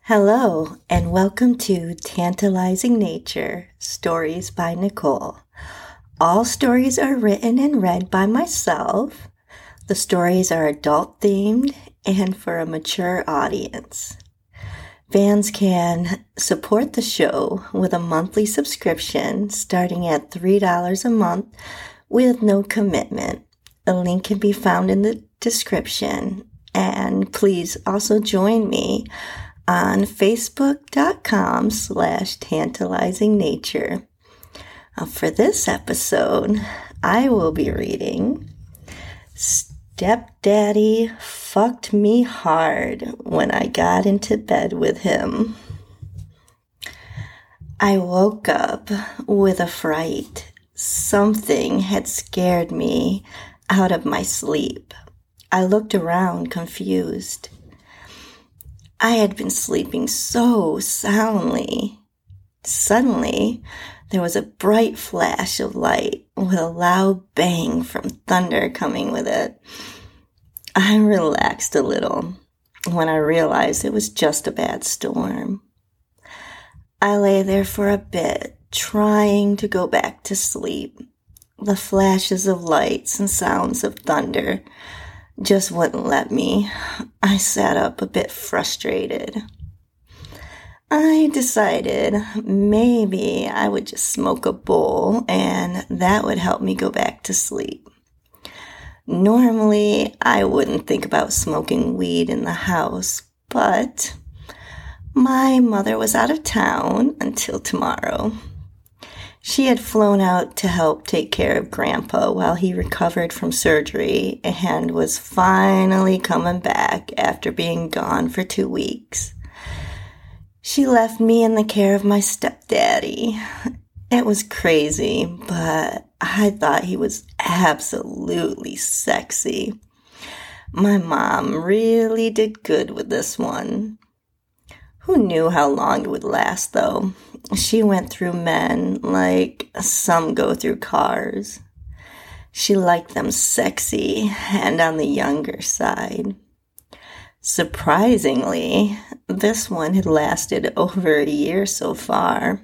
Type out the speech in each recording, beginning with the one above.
Hello, and welcome to Tantalizing Nature, Stories by Nicole. All stories are written and read by myself. The stories are adult-themed and for a mature audience. Fans can support the show with a monthly subscription starting at $3 a month with no commitment. A link can be found in the description. And please also join me on facebook.com/tantalizingnature. For this episode, I will be reading Stepdaddy Fucked Me Hard When I Got into Bed with Him. I woke up with a fright. Something had scared me out of my sleep. I looked around confused. I had been sleeping so soundly. Suddenly, there was a bright flash of light with a loud bang from thunder coming with it. I relaxed a little when I realized it was just a bad storm. I lay there for a bit, trying to go back to sleep. The flashes of lights and sounds of thunder just wouldn't let me. I sat up a bit frustrated. I decided maybe I would just smoke a bowl and that would help me go back to sleep. Normally, I wouldn't think about smoking weed in the house, but my mother was out of town until tomorrow. She had flown out to help take care of Grandpa while he recovered from surgery and was finally coming back after being gone for 2 weeks. She left me in the care of my stepdaddy. It was crazy, but I thought he was absolutely sexy. My mom really did good with this one. Who knew how long it would last, though? She went through men like some go through cars. She liked them sexy and on the younger side. Surprisingly, this one had lasted over a year so far.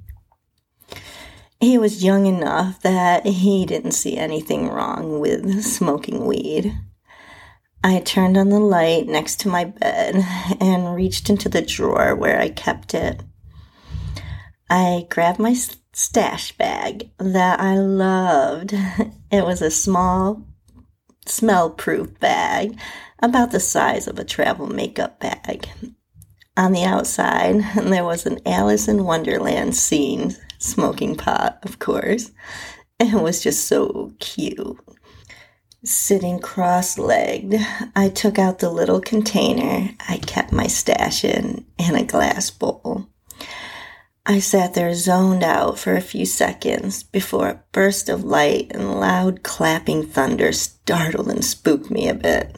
He was young enough that he didn't see anything wrong with smoking weed. I turned on the light next to my bed and reached into the drawer where I kept it. I grabbed my stash bag that I loved. It was a small, smell-proof bag, about the size of a travel makeup bag. On the outside, there was an Alice in Wonderland scene, smoking pot, of course. It was just so cute. Sitting cross-legged, I took out the little container I kept my stash in a glass bowl. I sat there zoned out for a few seconds before a burst of light and loud clapping thunder startled and spooked me a bit.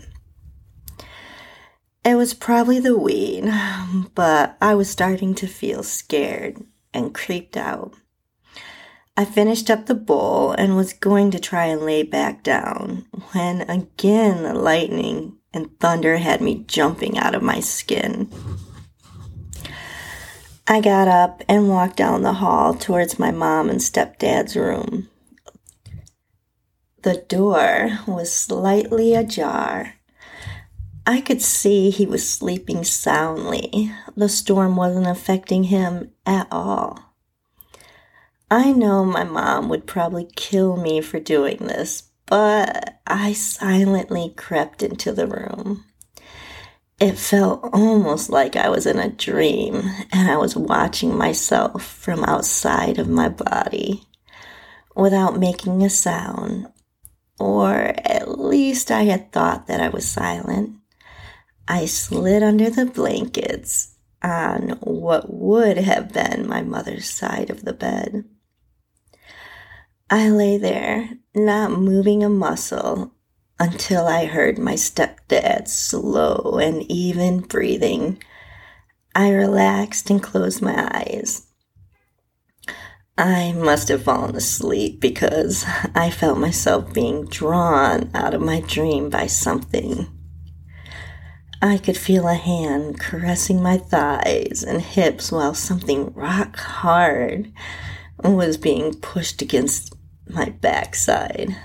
It was probably the weed, but I was starting to feel scared and creeped out. I finished up the bowl and was going to try and lay back down when again the lightning and thunder had me jumping out of my skin. I got up and walked down the hall towards my mom and stepdad's room. The door was slightly ajar. I could see he was sleeping soundly. The storm wasn't affecting him at all. I know my mom would probably kill me for doing this, but I silently crept into the room. It felt almost like I was in a dream and I was watching myself from outside of my body without making a sound, or at least I had thought that I was silent. I slid under the blankets on what would have been my mother's side of the bed. I lay there, not moving a muscle, until I heard my stepdad's slow and even breathing. I relaxed and closed my eyes. I must have fallen asleep because I felt myself being drawn out of my dream by something. I could feel a hand caressing my thighs and hips while something rock hard was being pushed against my backside.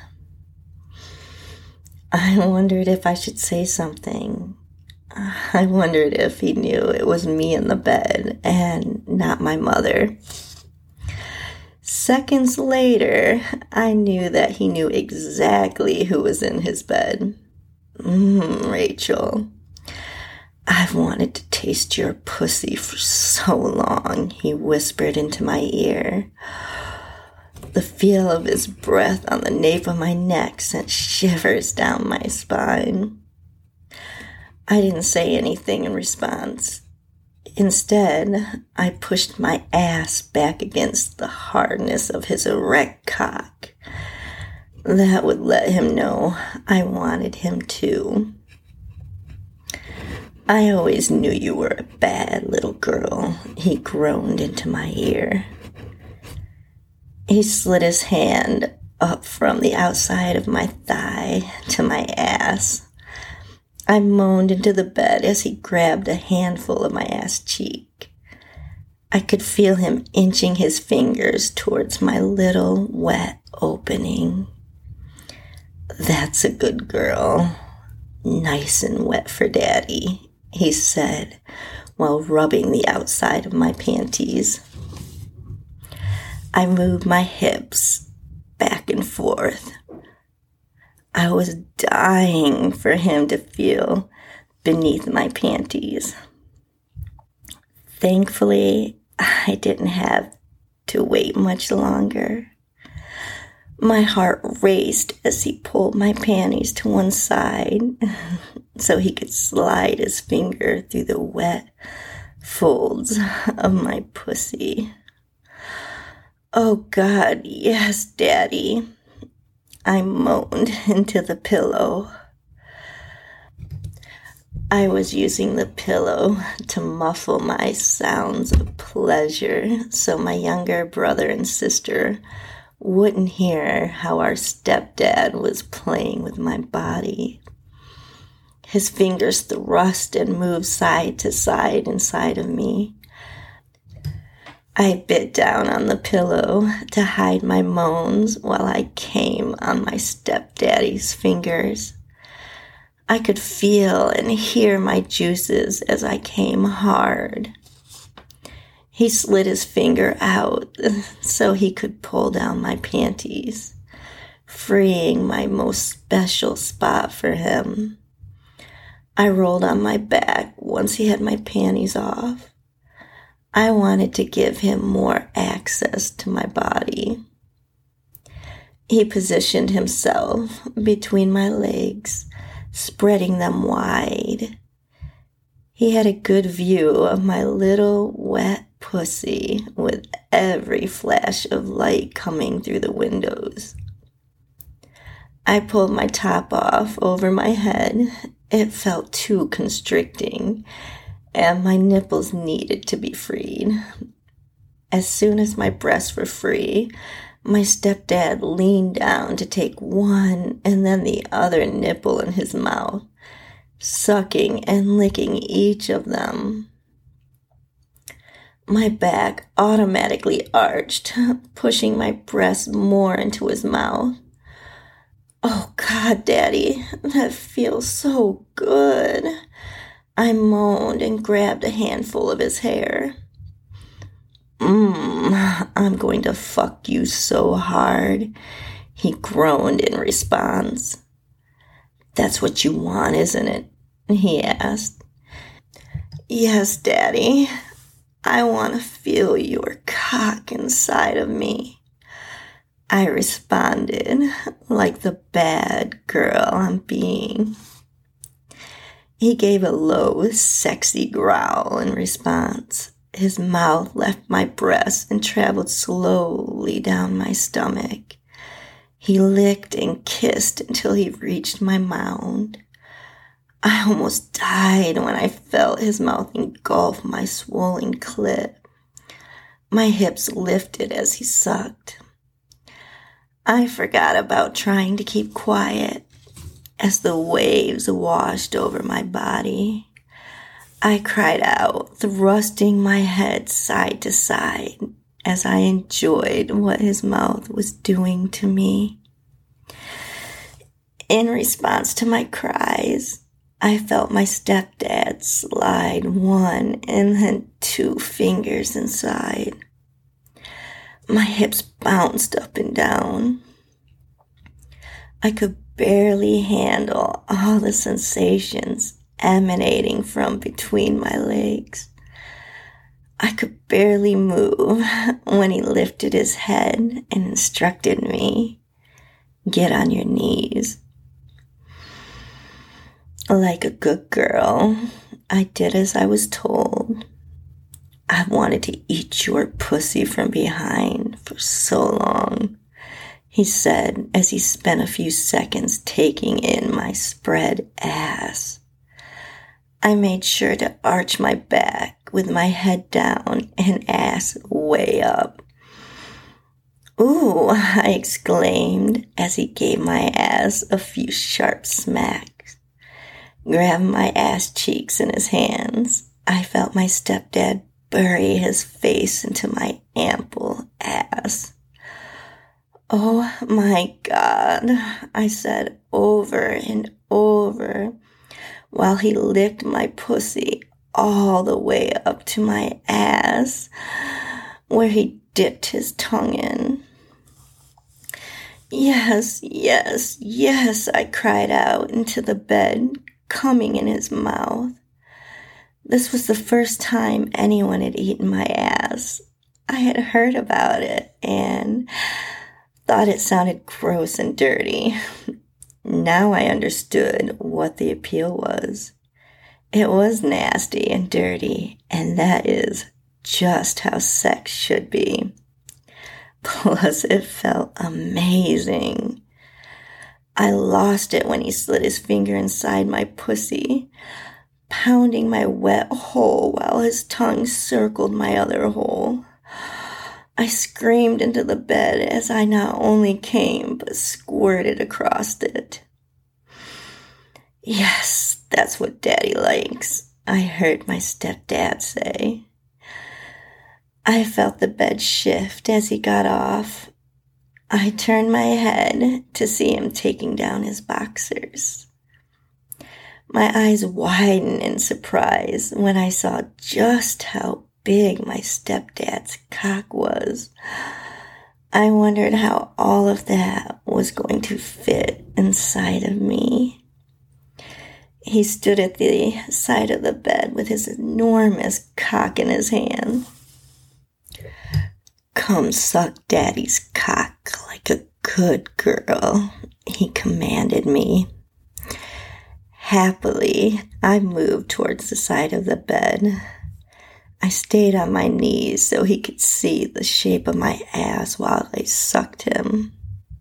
I wondered if I should say something. I wondered if he knew it was me in the bed and not my mother. Seconds later, I knew that he knew exactly who was in his bed. Rachel, I've wanted to taste your pussy for so long, he whispered into my ear. The feel of his breath on the nape of my neck sent shivers down my spine. I didn't say anything in response. Instead, I pushed my ass back against the hardness of his erect cock. That would let him know I wanted him too. I always knew you were a bad little girl, he groaned into my ear. He slid his hand up from the outside of my thigh to my ass. I moaned into the bed as he grabbed a handful of my ass cheek. I could feel him inching his fingers towards my little wet opening. That's a good girl. Nice and wet for Daddy, he said while rubbing the outside of my panties. I moved my hips back and forth. I was dying for him to feel beneath my panties. Thankfully, I didn't have to wait much longer. My heart raced as he pulled my panties to one side so he could slide his finger through the wet folds of my pussy. Oh God, yes, Daddy. I moaned into the pillow. I was using the pillow to muffle my sounds of pleasure so my younger brother and sister wouldn't hear how our stepdad was playing with my body. His fingers thrust and moved side to side inside of me. I bit down on the pillow to hide my moans while I came on my stepdaddy's fingers. I could feel and hear my juices as I came hard. He slid his finger out so he could pull down my panties, freeing my most special spot for him. I rolled on my back once he had my panties off. I wanted to give him more access to my body. He positioned himself between my legs, spreading them wide. He had a good view of my little wet pussy with every flash of light coming through the windows. I pulled my top off over my head. It felt too constricting, and my nipples needed to be freed. As soon as my breasts were free, my stepdad leaned down to take one and then the other nipple in his mouth, sucking and licking each of them. My back automatically arched, pushing my breasts more into his mouth. Oh God, Daddy, that feels so good. I moaned and grabbed a handful of his hair. I'm going to fuck you so hard, he groaned in response. That's what you want, isn't it? He asked. Yes, Daddy. I want to feel your cock inside of me, I responded, like the bad girl I'm being. He gave a low, sexy growl in response. His mouth left my breast and traveled slowly down my stomach. He licked and kissed until he reached my mound. I almost died when I felt his mouth engulf my swollen clit. My hips lifted as he sucked. I forgot about trying to keep quiet as the waves washed over my body. I cried out, thrusting my head side to side as I enjoyed what his mouth was doing to me. In response to my cries, I felt my stepdad slide one and then two fingers inside. My hips bounced up and down. I could barely handle all the sensations emanating from between my legs. I could barely move when he lifted his head and instructed me, "Get on your knees." Like a good girl, I did as I was told. I wanted to eat your pussy from behind for so long, he said as he spent a few seconds taking in my spread ass. I made sure to arch my back with my head down and ass way up. "Ooh," I exclaimed as he gave my ass a few sharp smacks. Grabbing my ass cheeks in his hands, I felt my stepdad bury his face into my ample ass. "Oh my God," I said over and over, while he licked my pussy all the way up to my ass, where he dipped his tongue in. "Yes, yes, yes," I cried out into the bed, coming in his mouth. This was the first time anyone had eaten my ass. I had heard about it and thought it sounded gross and dirty. Now I understood what the appeal was. It was nasty and dirty, and that is just how sex should be. Plus, it felt amazing. I lost it when he slid his finger inside my pussy, pounding my wet hole while his tongue circled my other hole. I screamed into the bed as I not only came, but squirted across it. "Yes, that's what Daddy likes," I heard my stepdad say. I felt the bed shift as he got off. I turned my head to see him taking down his boxers. My eyes widened in surprise when I saw just how big my stepdad's cock was. I wondered how all of that was going to fit inside of me. He stood at the side of the bed with his enormous cock in his hand. "Come suck Daddy's cock like a good girl," he commanded me. Happily, I moved towards the side of the bed. I stayed on my knees so he could see the shape of my ass while I sucked him.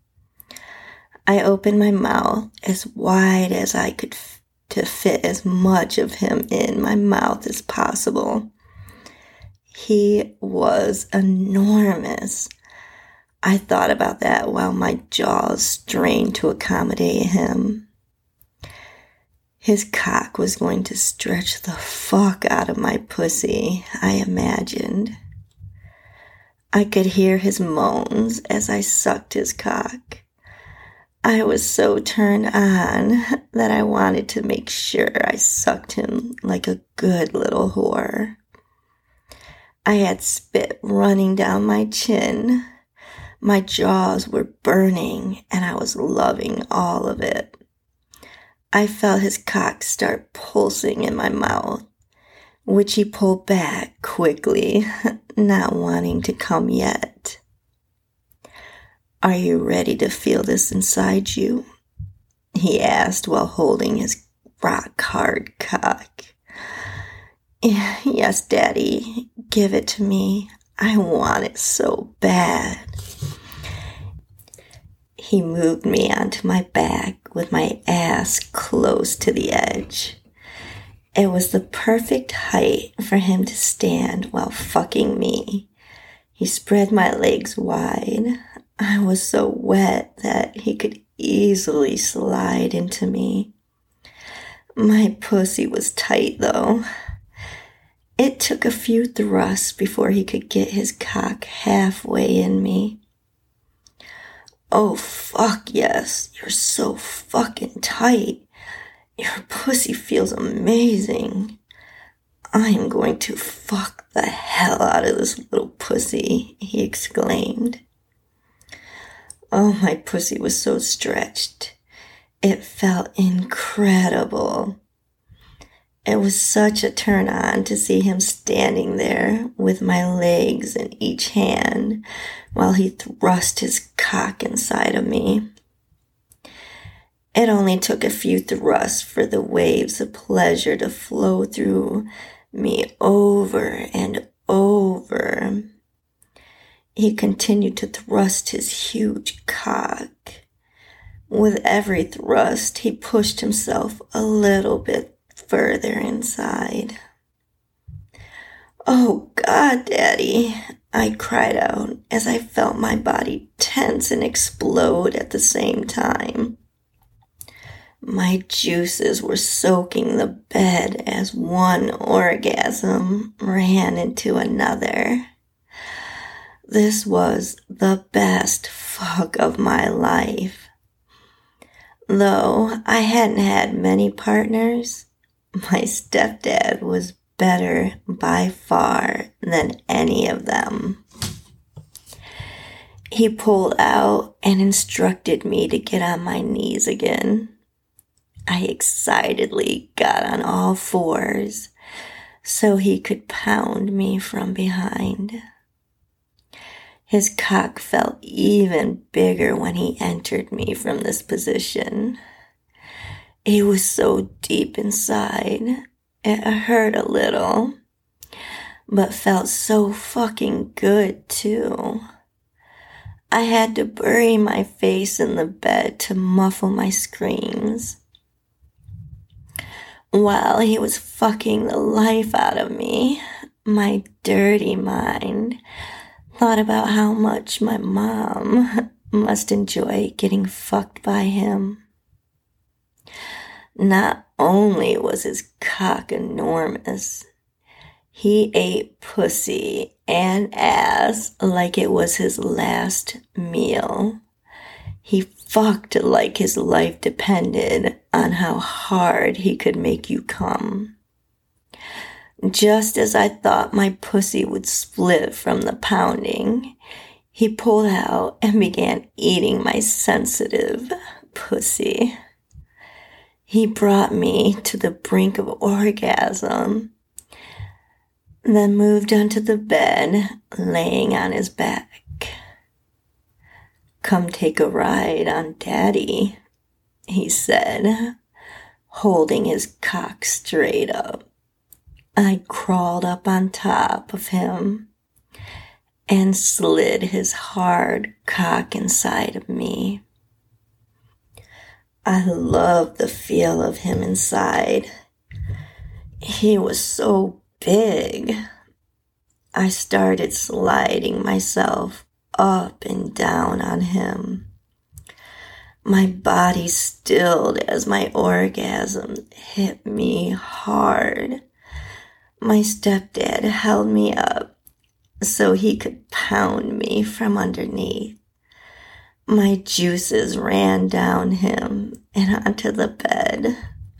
I opened my mouth as wide as I could to fit as much of him in my mouth as possible. He was enormous. I thought about that while my jaws strained to accommodate him. His cock was going to stretch the fuck out of my pussy, I imagined. I could hear his moans as I sucked his cock. I was so turned on that I wanted to make sure I sucked him like a good little whore. I had spit running down my chin. My jaws were burning, and I was loving all of it. I felt his cock start pulsing in my mouth, which he pulled back quickly, not wanting to come yet. "Are you ready to feel this inside you?" he asked while holding his rock-hard cock. "Yes, Daddy, give it to me. I want it so bad." He moved me onto my back with my ass close to the edge. It was the perfect height for him to stand while fucking me. He spread my legs wide. I was so wet that he could easily slide into me. My pussy was tight, though. It took a few thrusts before he could get his cock halfway in me. Oh, fuck yes, you're so fucking tight. Your pussy feels amazing. I am going to fuck the hell out of this little pussy, he exclaimed. Oh, my pussy was so stretched. It felt incredible. It was such a turn on to see him standing there with my legs in each hand while he thrust his cock inside of me. It only took a few thrusts for the waves of pleasure to flow through me over and over. He continued to thrust his huge cock. With every thrust, he pushed himself a little bit further inside. Oh, God, Daddy, I cried out as I felt my body tense and explode at the same time. My juices were soaking the bed as one orgasm ran into another. This was the best fuck of my life. Though I hadn't had many partners, my stepdad was better by far than any of them. He pulled out and instructed me to get on my knees again. I excitedly got on all fours so he could pound me from behind. His cock felt even bigger when he entered me from this position. He was so deep inside, it hurt a little, but felt so fucking good too. I had to bury my face in the bed to muffle my screams. While he was fucking the life out of me, my dirty mind thought about how much my mom must enjoy getting fucked by him. Not only was his cock enormous, he ate pussy and ass like it was his last meal. He fucked like his life depended on how hard he could make you come. Just as I thought my pussy would split from the pounding, he pulled out and began eating my sensitive pussy. He brought me to the brink of orgasm, then moved onto the bed, laying on his back. Come take a ride on Daddy, he said, holding his cock straight up. I crawled up on top of him and slid his hard cock inside of me. I loved the feel of him inside. He was so big. I started sliding myself up and down on him. My body stilled as my orgasm hit me hard. My stepdad held me up so he could pound me from underneath. My juices ran down him and onto the bed.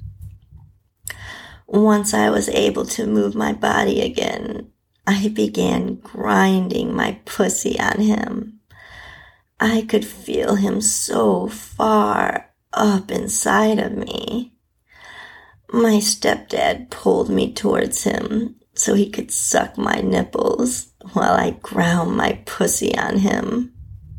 Once I was able to move my body again, I began grinding my pussy on him. I could feel him so far up inside of me. My stepdad pulled me towards him so he could suck my nipples while I ground my pussy on him.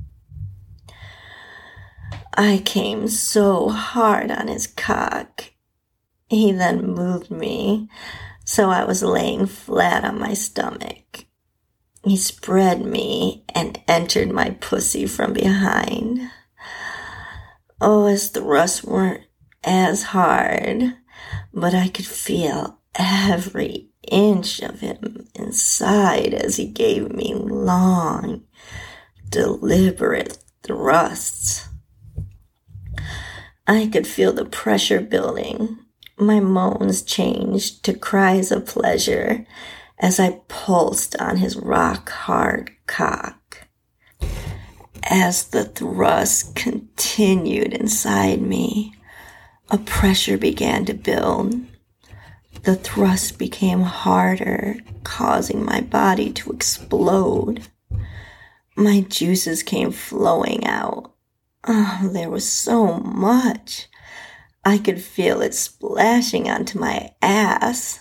I came so hard on his cock. He then moved me, so I was laying flat on my stomach. He spread me and entered my pussy from behind. Oh, his thrusts weren't as hard, but I could feel every inch of him inside as he gave me long, deliberate thrusts. I could feel the pressure building. My moans changed to cries of pleasure as I pulsed on his rock-hard cock. As the thrust continued inside me, a pressure began to build. The thrust became harder, causing my body to explode. My juices came flowing out. Oh, there was so much. I could feel it splashing onto my ass.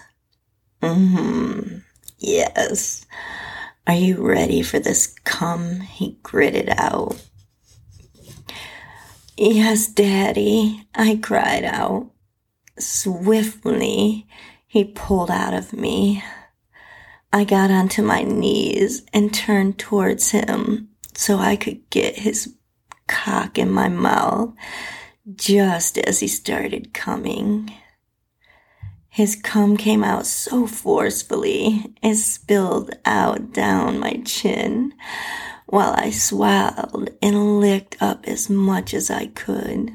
Yes. Are you ready for this cum? He gritted out. Yes, Daddy, I cried out. Swiftly, he pulled out of me. I got onto my knees and turned towards him so I could get his cock in my mouth just as he started coming. His cum came out so forcefully, it spilled out down my chin while I swallowed and licked up as much as I could.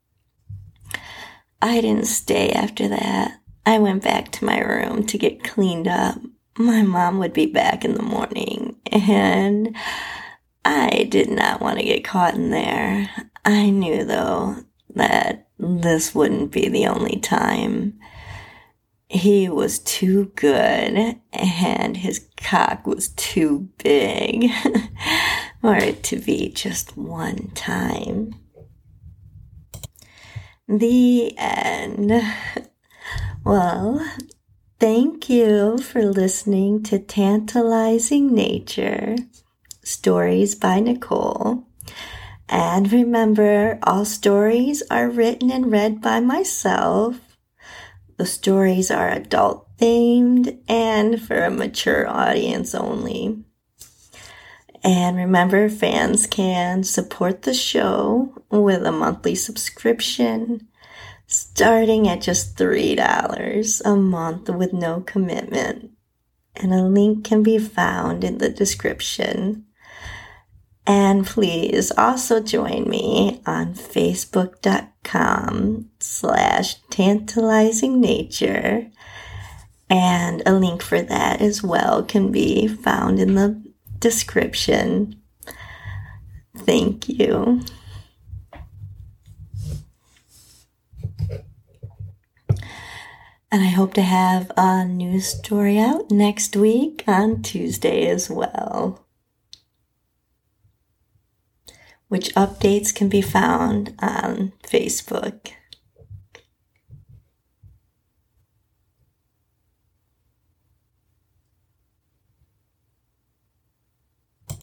I didn't stay after that. I went back to my room to get cleaned up. My mom would be back in the morning, and I did not want to get caught in there. I knew, though, that this wouldn't be the only time. He was too good, and his cock was too big for it to be just one time. The end. Well, thank you for listening to Tantalizing Nature, Stories by Nicole. And remember, all stories are written and read by myself. The stories are adult-themed and for a mature audience only. And remember, fans can support the show with a monthly subscription starting at just $3 a month with no commitment. And a link can be found in the description. And please also join me on facebook.com/tantalizingnature. And a link for that as well can be found in the description. Thank you. And I hope to have a new story out next week on Tuesday as well, which updates can be found on Facebook.